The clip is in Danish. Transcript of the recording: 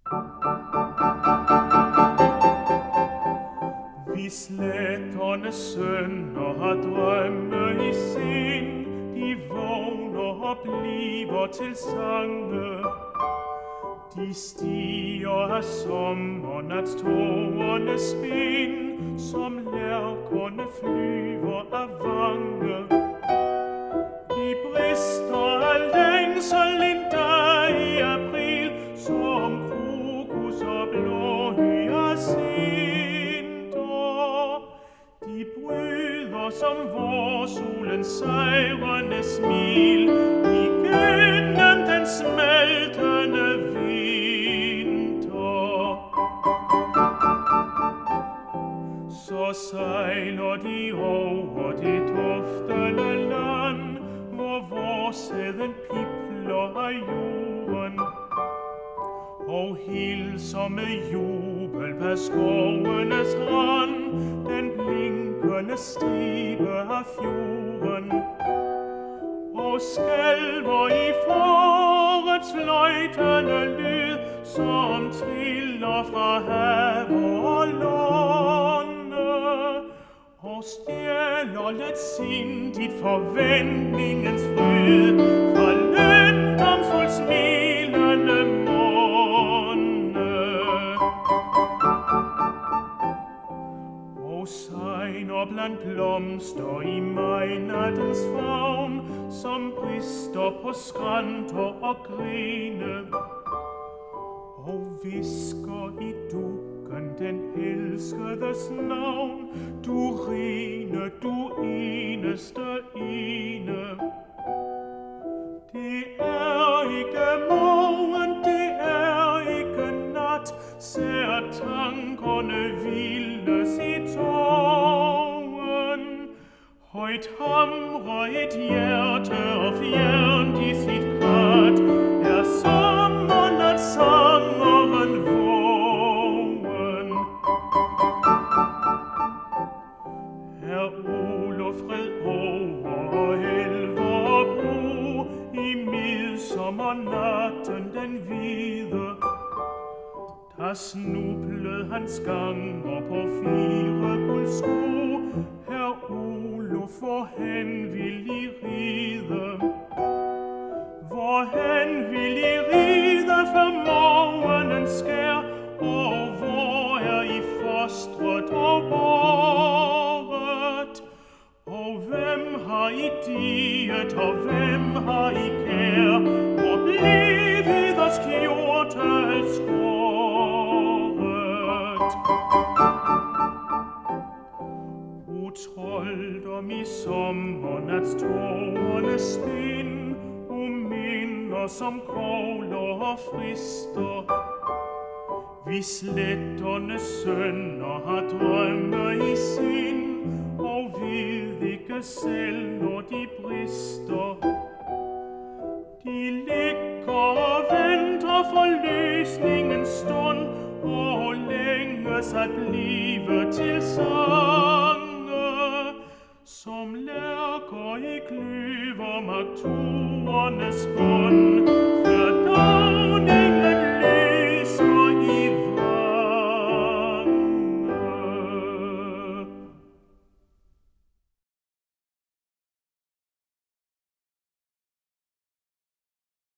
Vi slætternes sønner har drømme i sind, de vågner og bliver til sange. De stiger af sommernatstårernes spind, som lærkerne flyver af vange. De brister af længsel en dag i april, som krokus og blåhyre sinter. De bryder som vårsolens sejrende smil igennem den smeltende vinter. Så sejler de over det duftende land, hvor vårsæden pipler af jorden, og hilser med jubel på skovenes rand den blinkende stribe af fjorden, og skælver i forets fløjtende lyd, som triller fra hav og låne, og stjæler let sindigt forventningens fryd fra lyndomsfuld smilende måne. Og sejner blandt blomster i majnattens favn, som brister på skrænter og grine, og visker i dukken den elskedes navn, du rene, du eneste ene. Det er ikke morgen, det er ikke nat, ser tankerne vildes i tågen. Højt hamrer et hjerte og fjernt i sit krat, er sommernatsangeren vågen. Herr Olofred over elver og bro, i midsommernatten den hvide, der snublede hans ganger på 4 guldsko. Herr hvorhen vil I ride? Hvorhen vil I ride for morgenens skær? Og hvor er I fostret og båret? Og hvem har I diet, og hvem har I kær? Hvor blev viders kjortel skåret? Trolddom i sommernatstårernes spind, minder som kogler og frister. Vi slætternes sønner har drømme i sind, og ved ikke selv, når de brister. De ligger og venter forløsningens stund, og længes at blive til sang. Som lærker i kløvermark turernes bund,